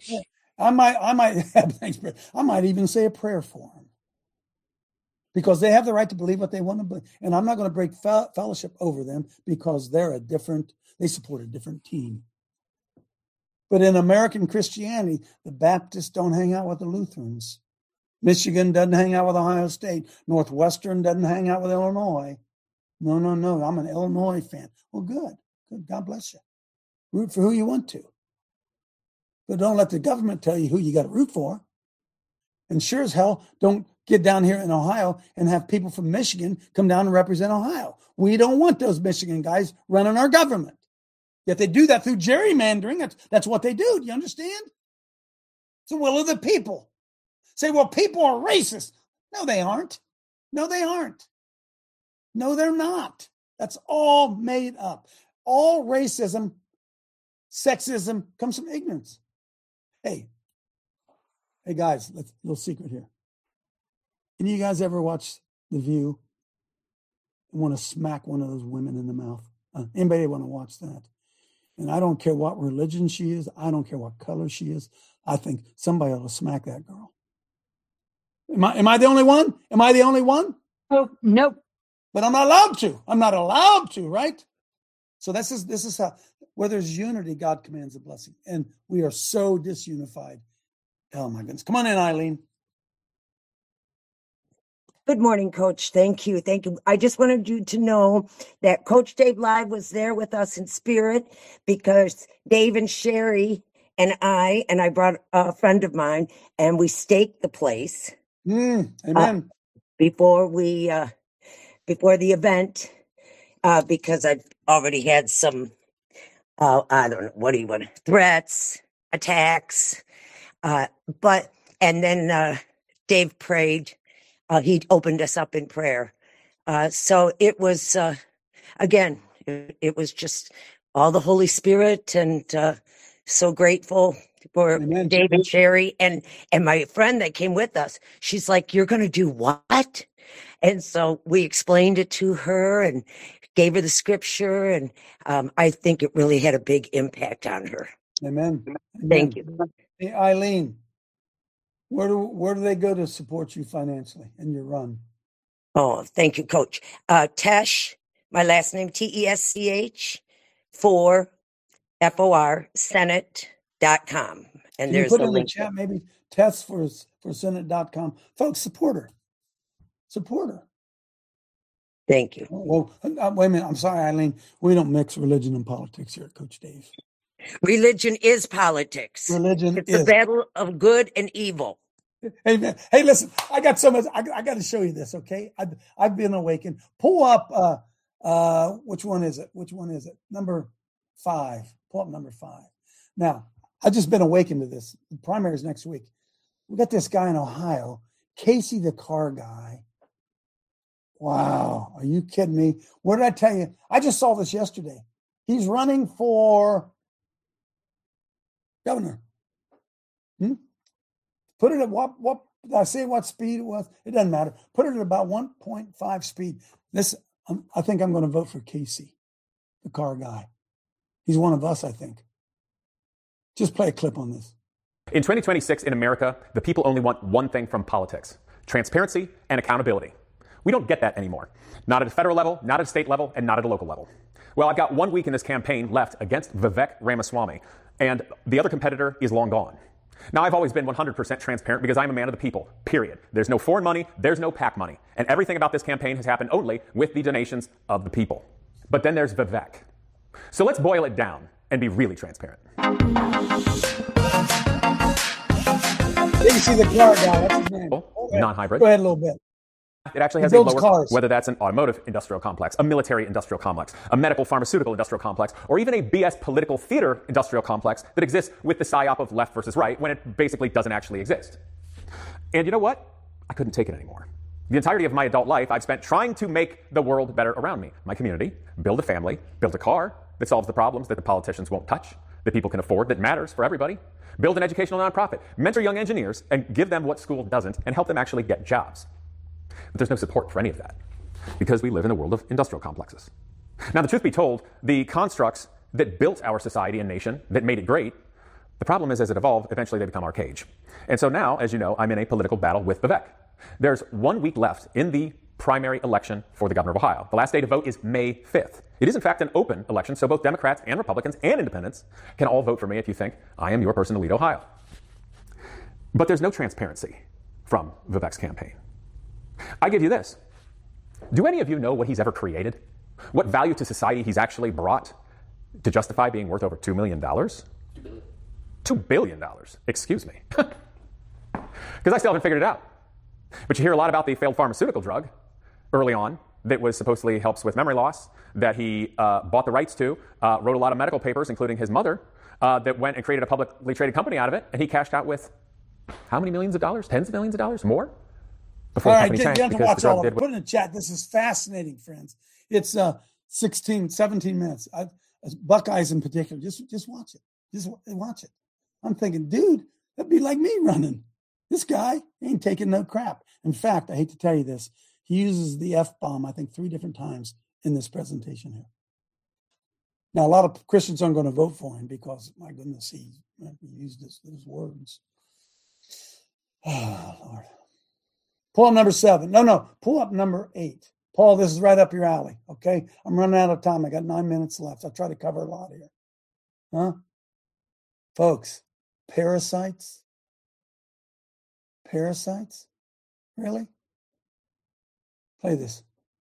[SPEAKER 6] even say a prayer for them. Because they have the right to believe what they want to believe. And I'm not going to break fellowship over them because they support a different team. But in American Christianity, the Baptists don't hang out with the Lutherans. Michigan doesn't hang out with Ohio State. Northwestern doesn't hang out with Illinois. No. I'm an Illinois fan. Well, good. God bless you. Root for who you want to. But don't let the government tell you who you got to root for. And sure as hell, don't get down here in Ohio and have people from Michigan come down and represent Ohio. We don't want those Michigan guys running our government. Yet they do that through gerrymandering. That's what they do. Do you understand? It's the will of the people. Say, well, people are racist. No, they aren't. No, they're not. That's all made up. all racism, sexism comes from ignorance. Hey guys, little secret here. Can you guys ever watch The View and want to smack one of those women in the mouth? Anybody want to watch that? And I don't care what religion she is. I don't care what color she is. I think somebody ought to smack that girl. Am I the only one? Am I the only one?
[SPEAKER 10] Oh, nope.
[SPEAKER 6] But I'm not allowed to. I'm not allowed to, right? So this is how, where there's unity, God commands a blessing. And we are so disunified. Oh my goodness. Come on in, Eileen.
[SPEAKER 14] Good morning, Coach. Thank you. Thank you. I just wanted you to know that Coach Dave Live was there with us in spirit because Dave and Sherry and I brought a friend of mine and we staked the place.
[SPEAKER 6] Amen.
[SPEAKER 14] Before the event, because I've already had some, I don't know, what do you want, threats, attacks, and then Dave prayed. He opened us up in prayer. So it was, again, it was just all the Holy Spirit, and so grateful for
[SPEAKER 6] Amen.
[SPEAKER 14] Dave and Sherry and my friend that came with us. She's like, "You're going to do what?" And so we explained it to her and gave her the scripture, and I think it really had a big impact on her.
[SPEAKER 6] Amen.
[SPEAKER 14] Thank you.
[SPEAKER 6] Hey, Eileen, where do they go to support you financially in your run?
[SPEAKER 14] Oh, thank you, Coach. Tesh, my last name, TESCH, for FOR, Senate.com. And
[SPEAKER 6] Can
[SPEAKER 14] there's
[SPEAKER 6] you put
[SPEAKER 14] a
[SPEAKER 6] in the
[SPEAKER 14] link.
[SPEAKER 6] chat maybe test for Senate.com. Folks, support her. Support her.
[SPEAKER 14] Thank you.
[SPEAKER 6] Well, wait a minute. I'm sorry, Eileen. We don't mix religion and politics here at Coach Dave.
[SPEAKER 14] Religion is politics.
[SPEAKER 6] Religion
[SPEAKER 14] it's
[SPEAKER 6] is
[SPEAKER 14] a battle of good and evil.
[SPEAKER 6] Amen. Hey, listen, I got so much. I got to show you this, okay? I've been awakened. Pull up, which one is it? Number 5. Pull up number 5. Now, I've just been awakened to this. The primary is next week. We got this guy in Ohio, Casey the car guy. Wow. Are you kidding me? What did I tell you? I just saw this yesterday. He's running for governor. Put it at what did I say what speed it was? It doesn't matter. Put it at about 1.5 speed. I think I'm going to vote for Casey, the car guy. He's one of us, I think. Just play a clip on this.
[SPEAKER 15] In 2026 in America, the people only want one thing from politics: transparency and accountability. We don't get that anymore. Not at a federal level, not at a state level, and not at a local level. Well, I've got 1 week in this campaign left against Vivek Ramaswamy, and the other competitor is long gone. Now, I've always been 100% transparent because I'm a man of the people, period. There's no foreign money, there's no PAC money, and everything about this campaign has happened only with the donations of the people. But then there's Vivek. So let's boil it down and be really transparent.
[SPEAKER 6] Casey the car guy, that's his name.
[SPEAKER 15] Non-hybrid.
[SPEAKER 6] Go ahead a little bit.
[SPEAKER 15] It actually has
[SPEAKER 6] He
[SPEAKER 15] a
[SPEAKER 6] builds
[SPEAKER 15] lower,
[SPEAKER 6] cars.
[SPEAKER 15] whether that's an automotive industrial complex, a military industrial complex, a medical pharmaceutical industrial complex, or even a BS political theater industrial complex that exists with the psyop of left versus right when it basically doesn't actually exist. And you know what? I couldn't take it anymore. The entirety of my adult life I've spent trying to make the world better around me, my community, build a family, build a car that solves the problems that the politicians won't touch, that people can afford, that matters for everybody, build an educational nonprofit, mentor young engineers, and give them what school doesn't, and help them actually get jobs. But there's no support for any of that because we live in a world of industrial complexes. Now, the truth be told, the constructs that built our society and nation, that made it great, the problem is as it evolved, eventually they become archaic. And so now, as you know, I'm in a political battle with Vivek. There's 1 week left in the primary election for the governor of Ohio. The last day to vote is May 5th. It is, in fact, an open election, so both Democrats and Republicans and independents can all vote for me if you think I am your person to lead Ohio. But there's no transparency from Vivek's campaign. I give you this. Do any of you know what he's ever created? What value to society he's actually brought to justify being worth over $2 million? $2 billion. Excuse me. Because I still haven't figured it out. But you hear a lot about the failed pharmaceutical drug early on that was supposedly helps with memory loss, that he bought the rights to, wrote a lot of medical papers, including his mother, that went and created a publicly traded company out of it, and he cashed out with how many millions of dollars? Tens of millions of dollars? More?
[SPEAKER 6] All right, you have to watch all of it. Put in the chat. This is fascinating, friends. It's 17 minutes. Buckeyes in particular. Just watch it. Just watch it. I'm thinking, dude, that'd be like me running. This guy ain't taking no crap. In fact, I hate to tell you this, he uses the F-bomb, I think, 3 different times in this presentation here. Now, a lot of Christians aren't going to vote for him because, my goodness, he used his words. Oh, Lord. Pull up number 7. No, pull up number 8. Paul, this is right up your alley, okay? I'm running out of time. I got 9 minutes left. I'll try to cover a lot here. Huh? Folks, parasites? Parasites? Really? Play this.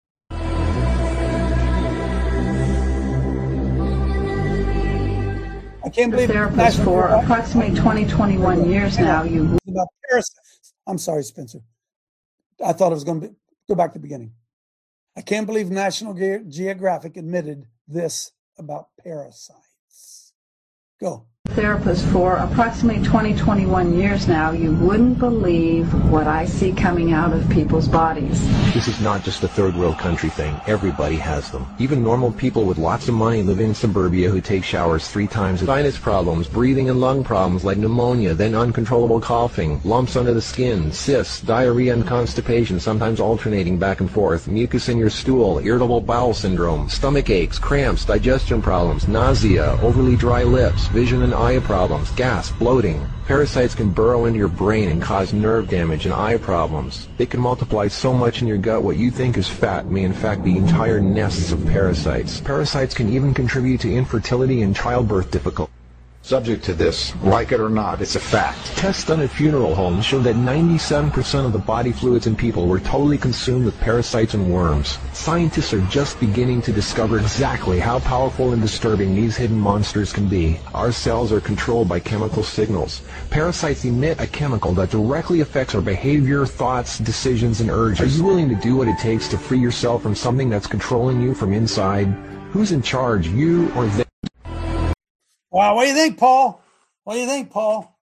[SPEAKER 6] I can't believe
[SPEAKER 16] therapist for approximately 21 years now. You
[SPEAKER 6] about parasites. I'm sorry, Spencer. I thought it was going to go back to the beginning. I can't believe National Geographic admitted this about parasites. Go.
[SPEAKER 16] Therapist for approximately 21 years now. You wouldn't believe what I see coming out of people's bodies.
[SPEAKER 17] This is not just a third world country thing. Everybody has them. Even normal people with lots of money live in suburbia who take showers 3 times a day. Sinus problems, breathing and lung problems like pneumonia, then uncontrollable coughing, lumps under the skin, cysts, diarrhea and constipation, sometimes alternating back and forth, mucus in your stool, irritable bowel syndrome, stomach aches, cramps, digestion problems, nausea, overly dry lips, vision and eye problems, gas, bloating. Parasites can burrow into your brain and cause nerve damage and eye problems. They can multiply so much in your gut what you think is fat may in fact be entire nests of parasites. Parasites can even contribute to infertility and childbirth difficulty. Subject to this, like it or not, it's a fact. Tests done at funeral homes show that 97% of the body fluids in people were totally consumed with parasites and worms. Scientists are just beginning to discover exactly how powerful and disturbing these hidden monsters can be. Our cells are controlled by chemical signals. Parasites emit a chemical that directly affects our behavior, thoughts, decisions, and urges. Are you willing to do what it takes to free yourself from something that's controlling you from inside? Who's in charge, you or they?
[SPEAKER 6] Wow, what do you think, Paul? What do you think, Paul?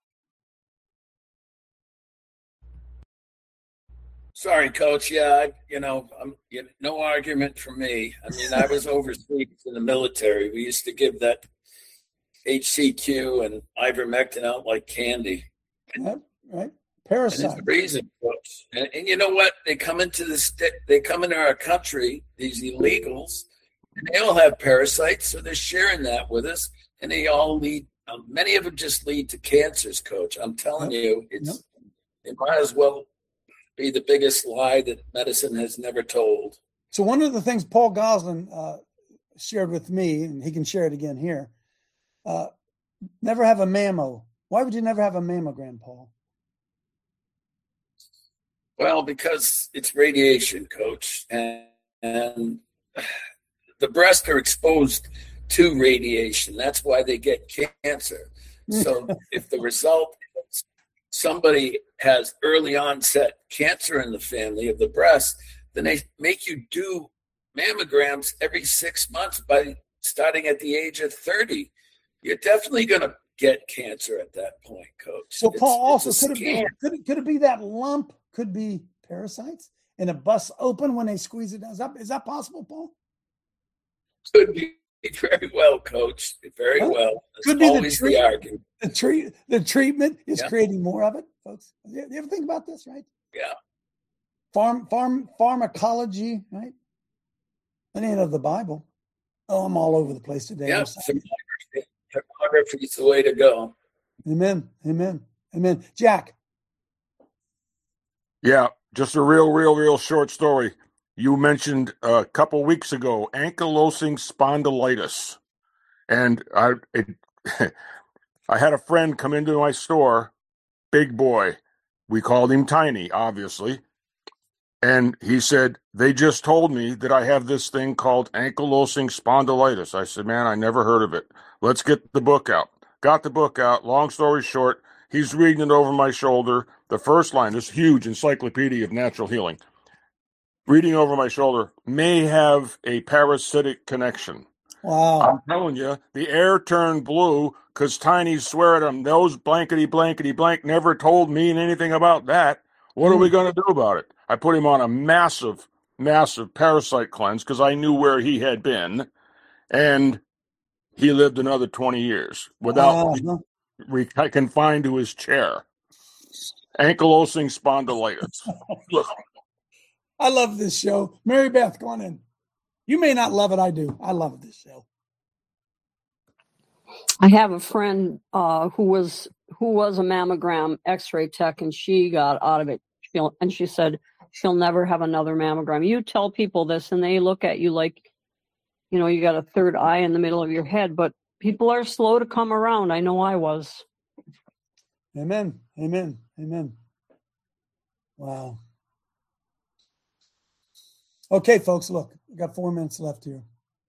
[SPEAKER 9] Sorry, Coach. Yeah, no argument from me. I mean, I was overseas in the military. We used to give that HCQ and ivermectin out like candy.
[SPEAKER 6] Yep, right. Parasites.
[SPEAKER 9] And it's the reason, Coach. And you know what? They come into our country, these illegals, and they all have parasites, so they're sharing that with us. And they all lead, many of them just lead to cancers, Coach. I'm telling you, it might as well be the biggest lie that medicine has never told.
[SPEAKER 6] So one of the things Paul Goslin shared with me, and he can share it again here, never have a mammo. Why would you never have a mammogram, Paul?
[SPEAKER 9] Well, because it's radiation, Coach. And the breasts are exposed to radiation. That's why they get cancer. So if the result is somebody has early onset cancer in the family of the breast, then they make you do mammograms every 6 months by starting at the age of 30. You're definitely going to get cancer at that point, Coach.
[SPEAKER 6] So Paul, could it be that lump could be parasites and it busts open when they squeeze it down? Is that possible, Paul?
[SPEAKER 9] Could be. Very well, Coach. Very well. That's
[SPEAKER 6] could be
[SPEAKER 9] always the argument.
[SPEAKER 6] The treatment is creating more of it, folks. You ever think about this, right?
[SPEAKER 9] Yeah.
[SPEAKER 6] Pharmacology, right? That ain't of the Bible. Oh, I'm all over the place today.
[SPEAKER 9] Yeah, photography is the way to go.
[SPEAKER 6] Amen. Jack.
[SPEAKER 11] Yeah, just a real short story. You mentioned a couple weeks ago ankylosing spondylitis, and I had a friend come into my store, big boy. We called him Tiny, obviously, and he said, they just told me that I have this thing called ankylosing spondylitis. I said, man, I never heard of it. Let's get the book out. Got the book out. Long story short, he's reading it over my shoulder. The first line, this huge encyclopedia of natural healing. Reading over my shoulder, may have a parasitic connection.
[SPEAKER 6] Wow.
[SPEAKER 11] I'm telling you, the air turned blue because Tiny swear at him, those blankety blank never told me anything about that. What are we going to do about it? I put him on a massive parasite cleanse because I knew where he had been. And he lived another 20 years without confined to his chair. Ankylosing spondylitis.
[SPEAKER 6] I love this show. Mary Beth, go on in. You may not love it. I do. I love this show.
[SPEAKER 10] I have a friend who was a mammogram X-ray tech, and she got out of it. And she said she'll never have another mammogram. You tell people this, and they look at you like, you know, you got a third eye in the middle of your head. But people are slow to come around. I know I was.
[SPEAKER 6] Amen. Amen. Amen. Wow. Okay, folks, look, we got 4 minutes left here.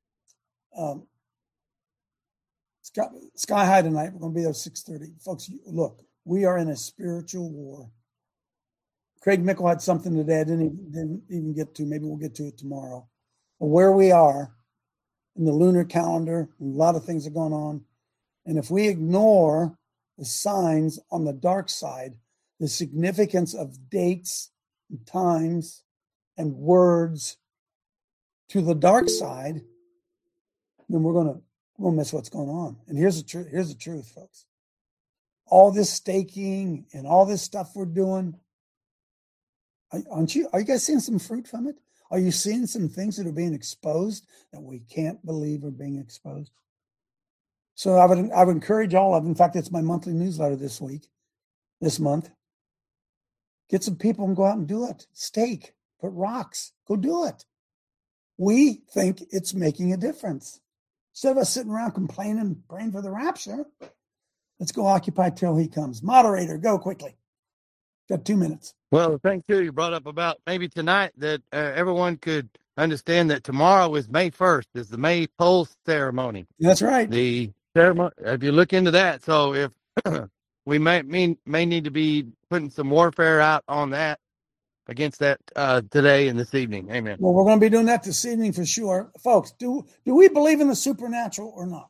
[SPEAKER 6] Sky High tonight. We're going to be there at 6:30. Folks, look, we are in a spiritual war. Craig Mickle had something today I didn't even get to. Maybe we'll get to it tomorrow. But where we are in the lunar calendar, a lot of things are going on. And if we ignore the signs on the dark side, the significance of dates and times and words to the dark side, then we'll miss what's going on. And here's the truth. Here's the truth, folks. All this staking and all this stuff we're doing, are you guys seeing some fruit from it? Are you seeing some things that are being exposed that we can't believe are being exposed? So I would encourage all of them. In fact, it's my monthly newsletter this month. Get some people and go out and do it. Stake, put rocks, go do it. We think it's making a difference. Instead of us sitting around complaining, praying for the rapture, let's go occupy till he comes. Moderator, go quickly. Got 2 minutes.
[SPEAKER 18] Well, the thing, too, you brought up about maybe tonight that everyone could understand that tomorrow is May 1st, is the May Pole ceremony.
[SPEAKER 6] That's right.
[SPEAKER 18] The ceremony, if you look into that, so if we may need to be putting some warfare out on that, against that today and this evening. Amen.
[SPEAKER 6] Well, we're going to be doing that this evening for sure. Folks, do we believe in the supernatural or not?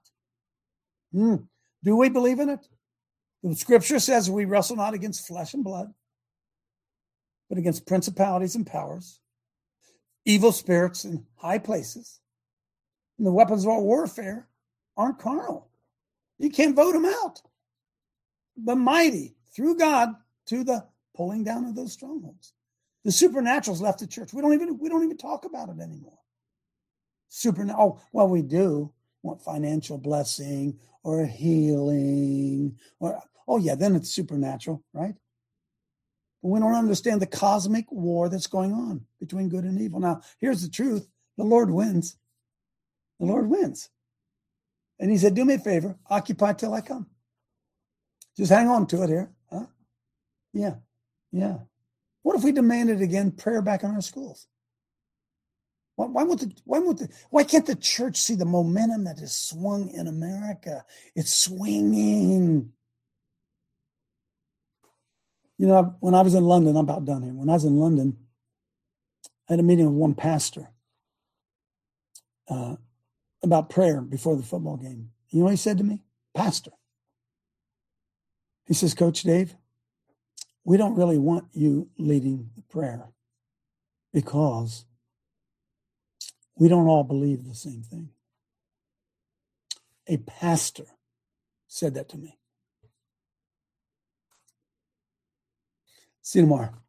[SPEAKER 6] Do we believe in it? The scripture says we wrestle not against flesh and blood, but against principalities and powers, evil spirits in high places. And the weapons of our warfare aren't carnal. You can't vote them out. But mighty through God to the pulling down of those strongholds. The supernatural's left the church. We don't even talk about it anymore. We do want financial blessing or healing then it's supernatural, right? But we don't understand the cosmic war that's going on between good and evil. Now, here's the truth. The Lord wins. The Lord wins. And he said, do me a favor, occupy till I come. Just hang on to it here. Huh? Yeah. What if we demanded again prayer back in our schools? Why can't the church see the momentum that is swung in America? It's swinging. You know, when I was in London, I'm about done here. When I was in London, I had a meeting with one pastor about prayer before the football game. You know what he said to me? Pastor. He says, Coach Dave, we don't really want you leading the prayer because we don't all believe the same thing. A pastor said that to me. See you tomorrow.